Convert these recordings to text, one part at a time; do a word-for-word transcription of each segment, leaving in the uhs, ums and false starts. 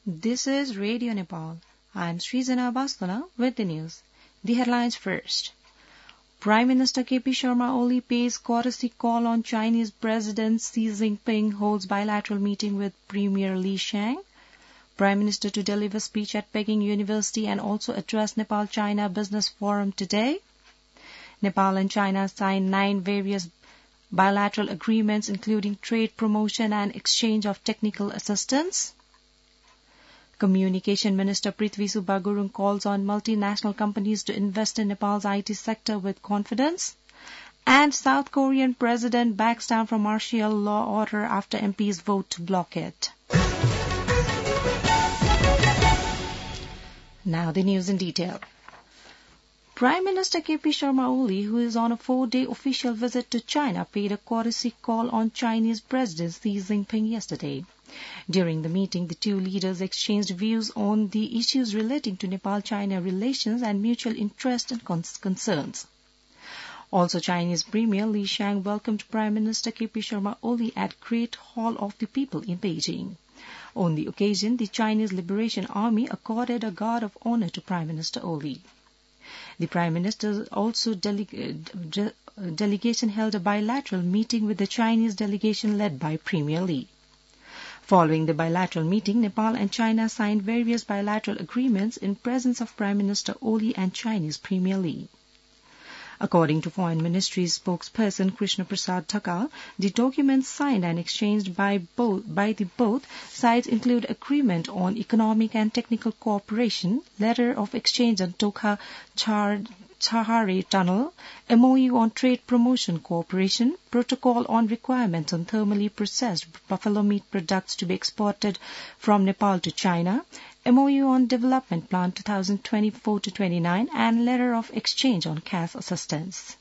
This is Radio Nepal. I am Srijana Bastana with the news. The headlines first. Prime Minister K P Sharma Oli pays courtesy call on Chinese President Xi Jinping, holds bilateral meeting with Premier Li Qiang. Prime Minister to deliver speech at Peking University and also address Nepal-China Business Forum today. Nepal and China signed nine various bilateral agreements, including trade promotion and exchange of technical assistance. Communication Minister Prithvi Subba Gurung calls on multinational companies to invest in Nepal's I T sector with confidence. And South Korean President backs down from martial law order after M Ps vote to block it. Now the news in detail. Prime Minister K P Sharma Oli, who is on a four-day official visit to China, paid a courtesy call on Chinese President Xi Jinping yesterday. During the meeting, the two leaders exchanged views on the issues relating to Nepal-China relations and mutual interest and concerns. Also, Chinese Premier Li Qiang welcomed Prime Minister K P Sharma Oli at Great Hall of the People in Beijing. On the occasion, the Chinese Liberation Army accorded a guard of honor to Prime Minister Oli. The Prime Minister also dele- de- delegation held a bilateral meeting with the Chinese delegation led by Premier Li. Following the bilateral meeting, Nepal and China signed various bilateral agreements in presence of Prime Minister Oli and Chinese Premier Li. According to Foreign Ministry's spokesperson Krishna Prasad Thakal, the documents signed and exchanged by both by the both sides include agreement on economic and technical cooperation, letter of exchange on Tokha Char Chahari Tunnel, M O U on trade promotion cooperation, protocol on requirements on thermally processed buffalo meat products to be exported from Nepal to China, M O U on Development Plan twenty twenty-four to twenty-nine, and letter of exchange on cash assistance.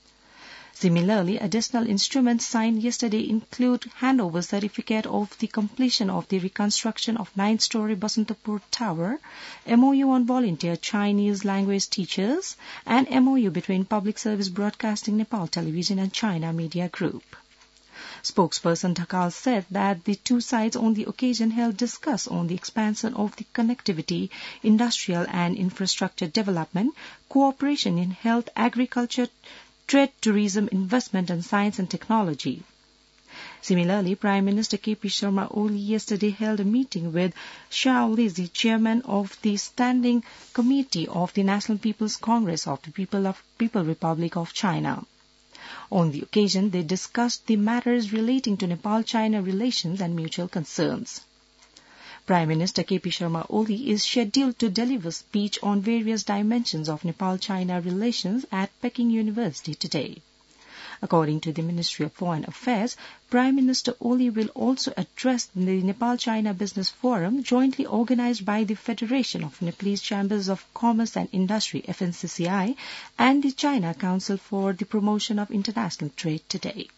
Similarly, additional instruments signed yesterday include handover certificate of the completion of the reconstruction of nine-story Basantapur Tower, M O U on volunteer Chinese language teachers, and M O U between Public Service Broadcasting Nepal Television and China Media Group. Spokesperson Thakal said that the two sides on the occasion held discuss on the expansion of the connectivity, industrial and infrastructure development, cooperation in health, agriculture, trade, tourism, investment and science and technology. Similarly, Prime Minister K P Sharma Oli yesterday held a meeting with Xiao Lizi, chairman of the Standing Committee of the National People's Congress of the People of People Republic of China. On the occasion, they discussed the matters relating to Nepal-China relations and mutual concerns. Prime Minister K P Sharma Oli is scheduled to deliver speech on various dimensions of Nepal-China relations at Peking University today. According to the Ministry of Foreign Affairs, Prime Minister Oli will also address the Nepal-China Business Forum jointly organized by the Federation of Nepalese Chambers of Commerce and Industry F N C C I and the China Council for the Promotion of International Trade today.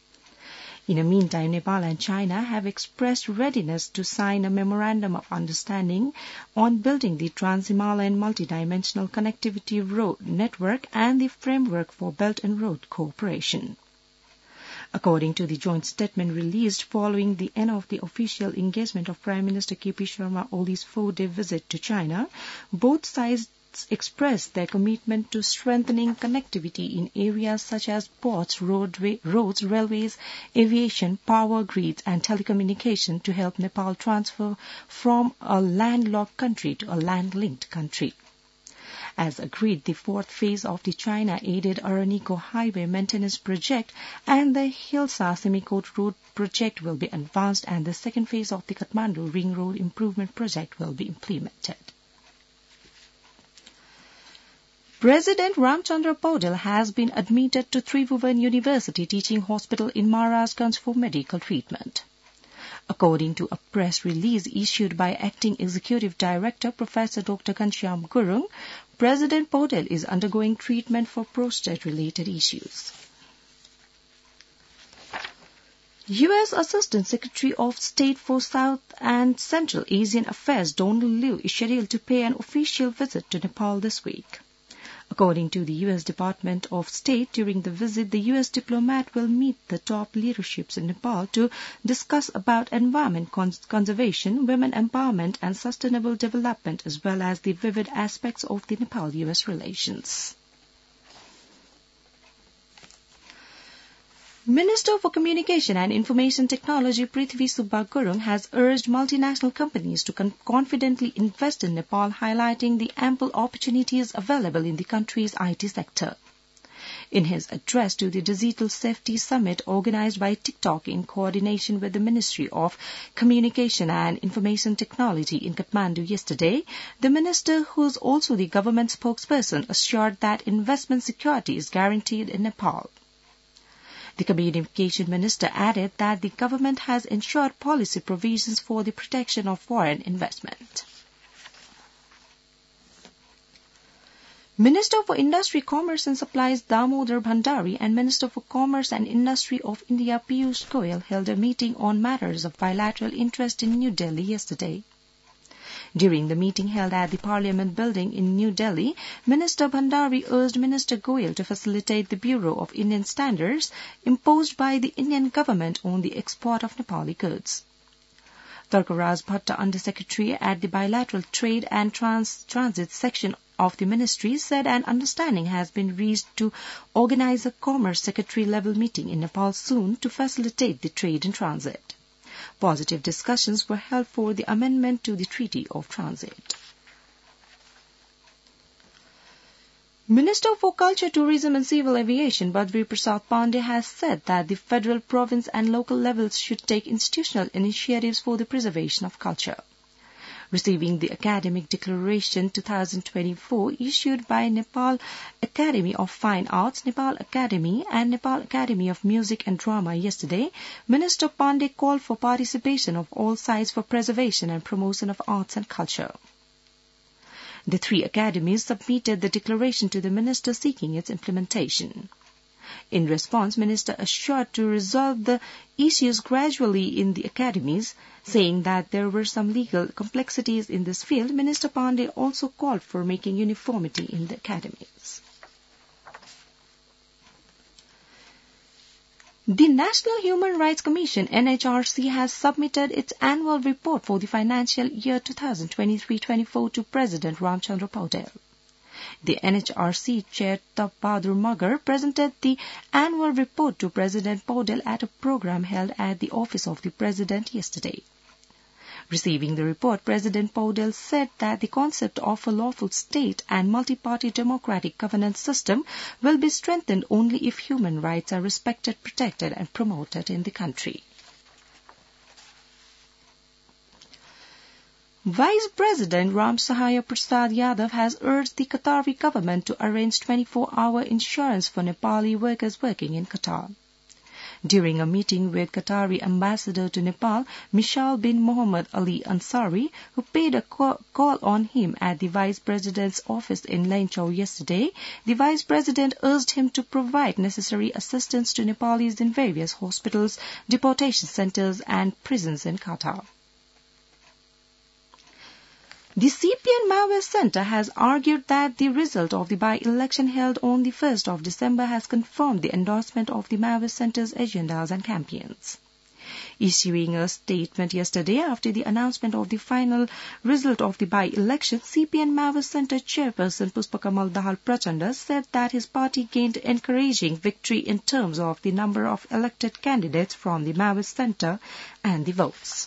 In the meantime, Nepal and China have expressed readiness to sign a memorandum of understanding on building the Trans-Himalayan multidimensional connectivity road network and the framework for Belt and Road cooperation. According to the joint statement released following the end of the official engagement of Prime Minister K P Sharma Oli's four-day visit to China, both sides expressed their commitment to strengthening connectivity in areas such as ports, roadway, roads, railways, aviation, power grids, and telecommunication to help Nepal transfer from a landlocked country to a land-linked country. As agreed, the fourth phase of the China-aided Araniko Highway Maintenance Project and the Hilsa-Simikot Road Project will be advanced, and the second phase of the Kathmandu Ring Road Improvement Project will be implemented. President Ramchandra Paudel has been admitted to Tribhuvan University Teaching Hospital in Maharajganj for medical treatment. According to a press release issued by Acting Executive Director Professor Doctor Ghanshyam Gurung, President Paudel is undergoing treatment for prostate-related issues. U S Assistant Secretary of State for South and Central Asian Affairs Donald Liu is scheduled to pay an official visit to Nepal this week. According to the U S Department of State, during the visit, the U S diplomat will meet the top leaderships in Nepal to discuss about environment cons- conservation, women empowerment and sustainable development, as well as the vivid aspects of the Nepal-U S relations. Minister for Communication and Information Technology Prithvi Subba Gurung has urged multinational companies to con- confidently invest in Nepal, highlighting the ample opportunities available in the country's I T sector. In his address to the Digital Safety Summit organized by TikTok in coordination with the Ministry of Communication and Information Technology in Kathmandu yesterday, the minister, who is also the government spokesperson, assured that investment security is guaranteed in Nepal. The Communication Minister added that the government has ensured policy provisions for the protection of foreign investment. Minister for Industry, Commerce and Supplies Damodar Bhandari and Minister for Commerce and Industry of India Piyush Goyal held a meeting on matters of bilateral interest in New Delhi yesterday. During the meeting held at the Parliament building in New Delhi, Minister Bhandari urged Minister Goyal to facilitate the Bureau of Indian Standards imposed by the Indian government on the export of Nepali goods. Tarkaraj Bhatta, Under-Secretary at the Bilateral Trade and Trans- Transit section of the ministry, said an understanding has been reached to organize a Commerce Secretary-level meeting in Nepal soon to facilitate the trade in transit. Positive discussions were held for the amendment to the Treaty of Transit. Minister for Culture, Tourism and Civil Aviation Badri Prasad Pandey has said that the federal, province and local levels should take institutional initiatives for the preservation of culture. Receiving the Academic Declaration twenty twenty-four issued by Nepal Academy of Fine Arts, Nepal Academy and Nepal Academy of Music and Drama yesterday, Minister Pandey called for participation of all sides for preservation and promotion of arts and culture. The three academies submitted the declaration to the minister seeking its implementation. In response, Minister assured to resolve the issues gradually in the academies, saying that there were some legal complexities in this field. Minister Pandey also called for making uniformity in the academies. The National Human Rights Commission, N H R C, has submitted its annual report for the financial year twenty twenty-three twenty-four to President Ramchandra Paudel. The N H R C Chair Tap Bahadur Magar presented the annual report to President Paudel at a program held at the office of the President yesterday. Receiving the report, President Paudel said that the concept of a lawful state and multi-party democratic governance system will be strengthened only if human rights are respected, protected and promoted in the country. Vice President Ram Sahaya Prasad Yadav has urged the Qatari government to arrange twenty-four hour insurance for Nepali workers working in Qatar. During a meeting with Qatari ambassador to Nepal, Mishal bin Mohammed Ali Ansari, who paid a call on him at the Vice President's office in Lainchau yesterday, the Vice President urged him to provide necessary assistance to Nepalis in various hospitals, deportation centers and prisons in Qatar. The C P N Maoist Centre has argued that the result of the by-election held on the first of December has confirmed the endorsement of the Maoist Centre's agendas and campaigns. Issuing a statement yesterday after the announcement of the final result of the by-election, C P N Maoist Centre chairperson Pushpakamal Dahal Prachanda said that his party gained encouraging victory in terms of the number of elected candidates from the Maoist Centre and the votes.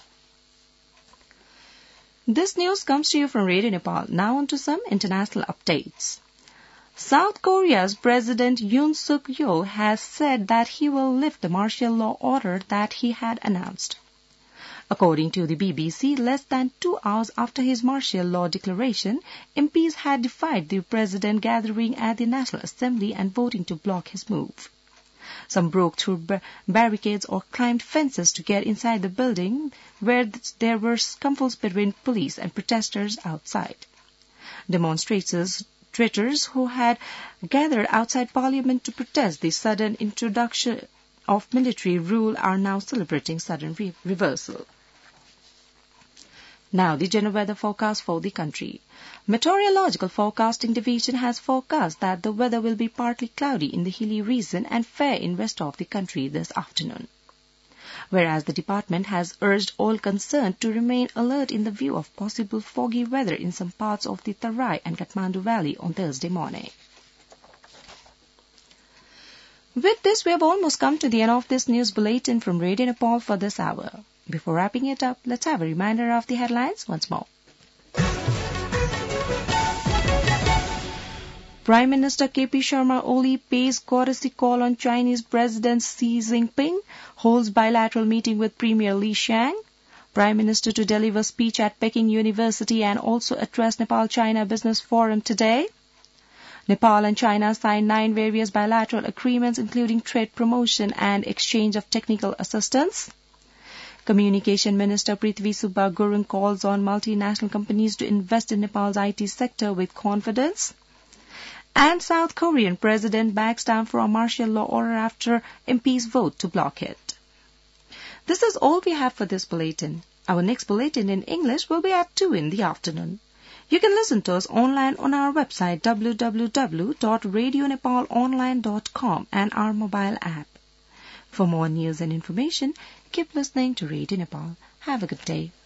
This news comes to you from Radio Nepal. Now on to some international updates. South Korea's President Yoon Suk Yeol has said that he will lift the martial law order that he had announced. According to the B B C, less than two hours after his martial law declaration, M Ps had defied the president gathering at the National Assembly and voting to block his move. Some broke through bar- barricades or climbed fences to get inside the building, where th- there were scuffles between police and protesters outside. Demonstrators traitors who had gathered outside Parliament to protest the sudden introduction of military rule are now celebrating sudden re- reversal. Now the general weather forecast for the country. Meteorological Forecasting Division has forecast that the weather will be partly cloudy in the hilly region and fair in rest of the country this afternoon. Whereas the department has urged all concerned to remain alert in the view of possible foggy weather in some parts of the Tarai and Kathmandu Valley on Thursday morning. With this, we have almost come to the end of this news bulletin from Radio Nepal for this hour. Before wrapping it up, let's have a reminder of the headlines once more. Prime Minister K P Sharma Oli pays courtesy call on Chinese President Xi Jinping, holds bilateral meeting with Premier Li Qiang. Prime Minister to deliver speech at Peking University and also address Nepal-China Business Forum today. Nepal and China signed nine various bilateral agreements including trade promotion and exchange of technical assistance. Communication Minister Prithvi Subba Gurung calls on multinational companies to invest in Nepal's I T sector with confidence. And South Korean President backs down for a martial law order after M Ps vote to block it. This is all we have for this bulletin. Our next bulletin in English will be at two in the afternoon. You can listen to us online on our website w w w dot radio nepal online dot com and our mobile app. For more news and information, keep listening to Radio Nepal. Have a good day.